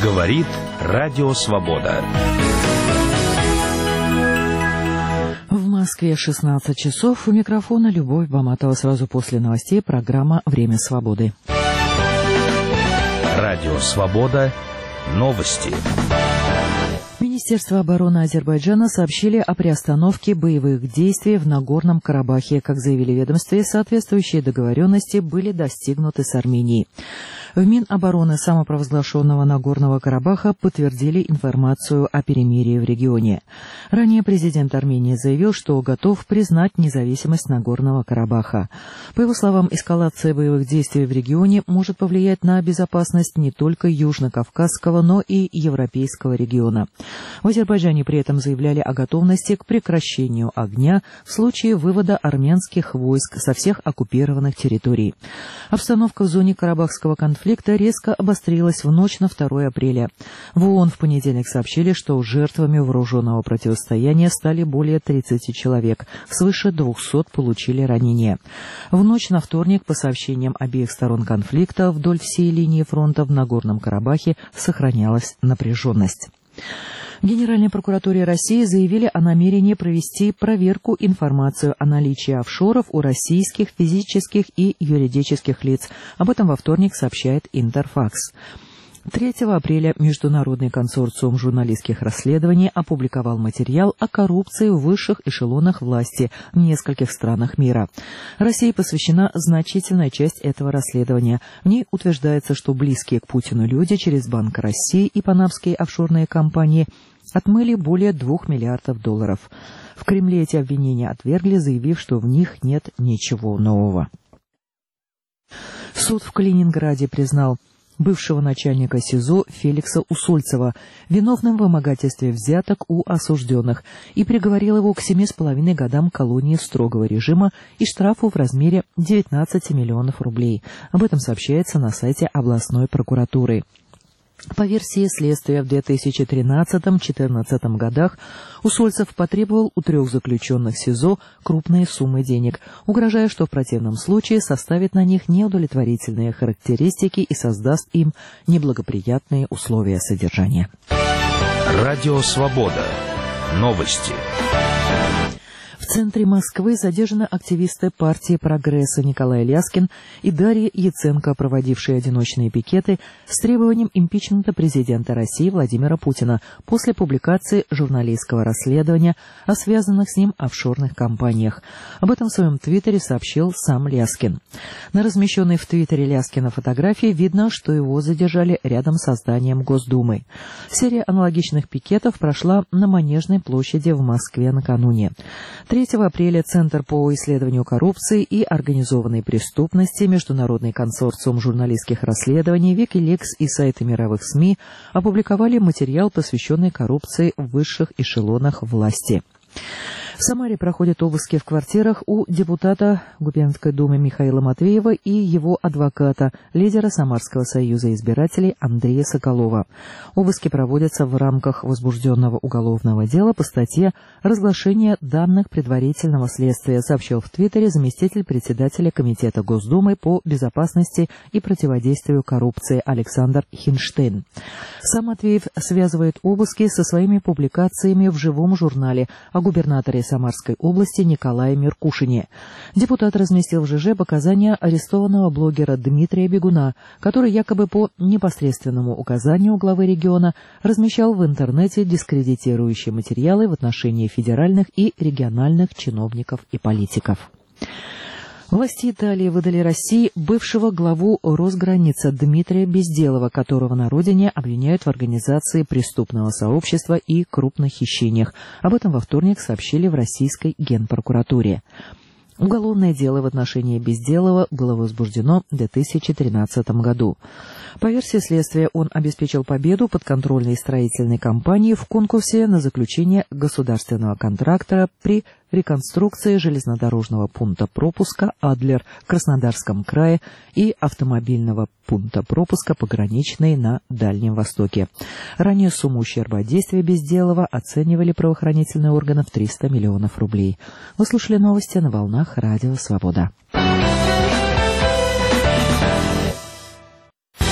Говорит Радио Свобода. В Москве 16 часов. У микрофона Любовь Баматова. Сразу после новостей программа «Время свободы». Радио Свобода. Новости. Министерство обороны Азербайджана сообщили о приостановке боевых действий в Нагорном Карабахе. Как заявили в ведомстве, соответствующие договоренности были достигнуты с Арменией. В Минобороны самопровозглашенного Нагорного Карабаха подтвердили информацию о перемирии в регионе. Ранее президент Армении заявил, что готов признать независимость Нагорного Карабаха. По его словам, эскалация боевых действий в регионе может повлиять на безопасность не только Южно-Кавказского, но и Европейского региона. В Азербайджане при этом заявляли о готовности к прекращению огня в случае вывода армянских войск со всех оккупированных территорий. Обстановка в зоне Карабахского конфликта резко обострилась в ночь на 2 апреля. В ООН в понедельник сообщили, что жертвами вооруженного противостояния стали более 30 человек, свыше 200 получили ранения. В ночь на вторник, по сообщениям обеих сторон конфликта, вдоль всей линии фронта в Нагорном Карабахе сохранялась напряженность. В Генеральной прокуратуре России заявили о намерении провести проверку информации о наличии офшоров у российских физических и юридических лиц. Об этом во вторник сообщает Интерфакс. 3 апреля Международный консорциум журналистских расследований опубликовал материал о коррупции в высших эшелонах власти в нескольких странах мира. России посвящена значительная часть этого расследования. В ней утверждается, что близкие к Путину люди через Банк России и панамские офшорные компании отмыли более $2 миллиардов. В Кремле эти обвинения отвергли, заявив, что в них нет ничего нового. Суд в Калининграде признал бывшего начальника СИЗО Феликса Усольцева виновным в вымогательстве взяток у осужденных и приговорил его к 7,5 годам колонии строгого режима и штрафу в размере 19 миллионов рублей. Об этом сообщается на сайте областной прокуратуры. По версии следствия, в 2013-2014 годах Усольцев потребовал у 3 заключенных СИЗО крупные суммы денег, угрожая, что в противном случае составит на них неудовлетворительные характеристики и создаст им неблагоприятные условия содержания. Радио Свобода. Новости. В центре Москвы задержаны активисты партии «Прогресса» Николай Ляскин и Дарья Яценко, проводившие одиночные пикеты с требованием импичмента президента России Владимира Путина после публикации журналистского расследования о связанных с ним офшорных компаниях. Об этом в своем твиттере сообщил сам Ляскин. На размещенной в твиттере Ляскина фотографии видно, что его задержали рядом со зданием Госдумы. Серия аналогичных пикетов прошла на Манежной площади в Москве накануне. 3 апреля Центр по исследованию коррупции и организованной преступности, Международный консорциум журналистских расследований, Wikileaks и сайты мировых СМИ опубликовали материал, посвященный коррупции в высших эшелонах власти. В Самаре проходят обыски в квартирах у депутата Губернской думы Михаила Матвеева и его адвоката, лидера Самарского союза избирателей Андрея Соколова. Обыски проводятся в рамках возбужденного уголовного дела по статье «Разглашение данных предварительного следствия», сообщил в Твиттере заместитель председателя Комитета Госдумы по безопасности и противодействию коррупции Александр Хинштейн. Сам Матвеев связывает обыски со своими публикациями в живом журнале о губернаторе Самарской области Николае Меркушине. Депутат разместил в ЖЖ показания арестованного блогера Дмитрия Бегуна, который якобы по непосредственному указанию главы региона размещал в интернете дискредитирующие материалы в отношении федеральных и региональных чиновников и политиков. Власти Италии выдали России бывшего главу Росграницы Дмитрия Безделова, которого на родине обвиняют в организации преступного сообщества и крупных хищениях. Об этом во вторник сообщили в российской Генпрокуратуре. Уголовное дело в отношении Безделова было возбуждено в 2013 году. По версии следствия, он обеспечил победу подконтрольной строительной компании в конкурсе на заключение государственного контракта при реконструкции железнодорожного пункта пропуска «Адлер» в Краснодарском крае и автомобильного пункта пропуска «Пограничный» на Дальнем Востоке. Ранее сумму ущерба от действия Безделова оценивали правоохранительные органы в 300 миллионов рублей. Вы слушали новости на волнах Радио Свобода.